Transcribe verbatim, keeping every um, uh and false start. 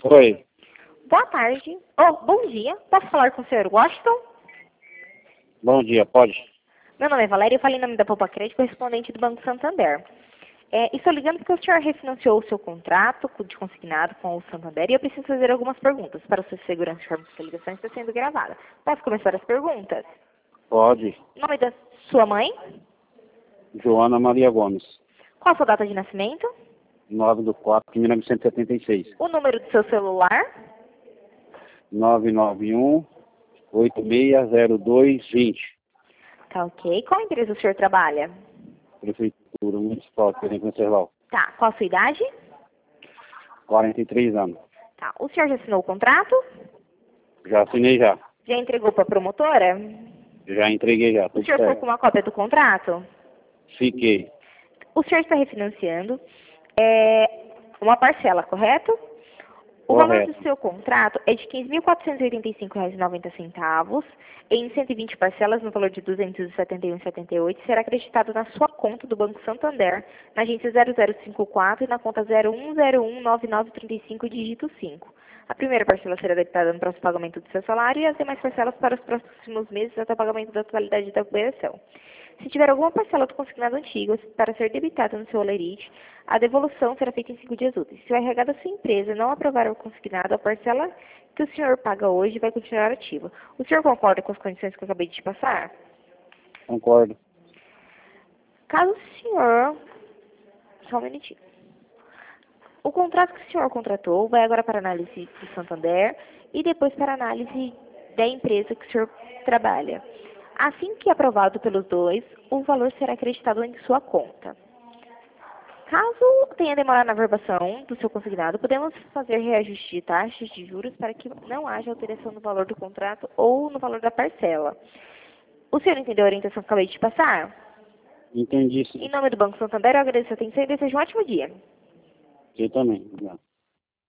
Oi. Boa tarde. Oh, bom dia. Posso falar com o senhor Washington? Bom dia, pode? Meu nome é Valéria e eu falei em nome da Poupa Crédito, correspondente do Banco Santander. É, estou ligando porque o senhor refinanciou o seu contrato de consignado com o Santander e eu preciso fazer algumas perguntas. Para a sua segurança, a sua ligação está sendo gravada. Posso começar as perguntas? Pode. Nome da sua mãe? Joana Maria Gomes. Qual a sua data de nascimento? nove de quatro de mil novecentos e setenta e seis. O número do seu celular? nove nove um, oito seis zero dois, dois zero. Tá ok. Qual empresa o senhor trabalha? Prefeitura Municipal de Presidente Venceslau. Tá. Qual a sua idade? quarenta e três anos. Tá. O senhor já assinou o contrato? Já assinei já. Já entregou para a promotora? Já entreguei já, O tudo senhor ficou certo. com uma cópia do contrato? Fiquei. O senhor está refinanciando é, uma parcela, correto? O valor Correto. do seu contrato é de quinze mil quatrocentos e oitenta e cinco reais e noventa centavos, em cento e vinte parcelas no valor de duzentos e setenta e um reais e setenta e oito centavos, será acreditado na sua conta do Banco Santander, na agência zero zero cinco quatro e na conta zero um zero um nove nove três cinco, dígito cinco. A primeira parcela será debitada no próximo pagamento do seu salário e as demais parcelas para os próximos meses até o pagamento da totalidade da operação. Se tiver alguma parcela do consignado antigo para ser debitada no seu olerite, a devolução será feita em cinco dias úteis. Se o R H da sua empresa não aprovar o consignado, a parcela que o senhor paga hoje vai continuar ativa. O senhor concorda com as condições que eu acabei de te passar? Concordo. Caso o senhor... Só um minutinho. O contrato que o senhor contratou vai agora para análise do Santander e depois para análise da empresa que o senhor trabalha. Assim que aprovado pelos dois, o valor será acreditado em sua conta. Caso tenha demorado na verbação do seu consignado, podemos fazer reajuste de taxas de juros para que não haja alteração no valor do contrato ou no valor da parcela. O senhor entendeu a orientação que acabei de te passar? Entendi sim. Em nome do Banco Santander, eu agradeço a atenção e desejo um ótimo dia. Eu também. Obrigado.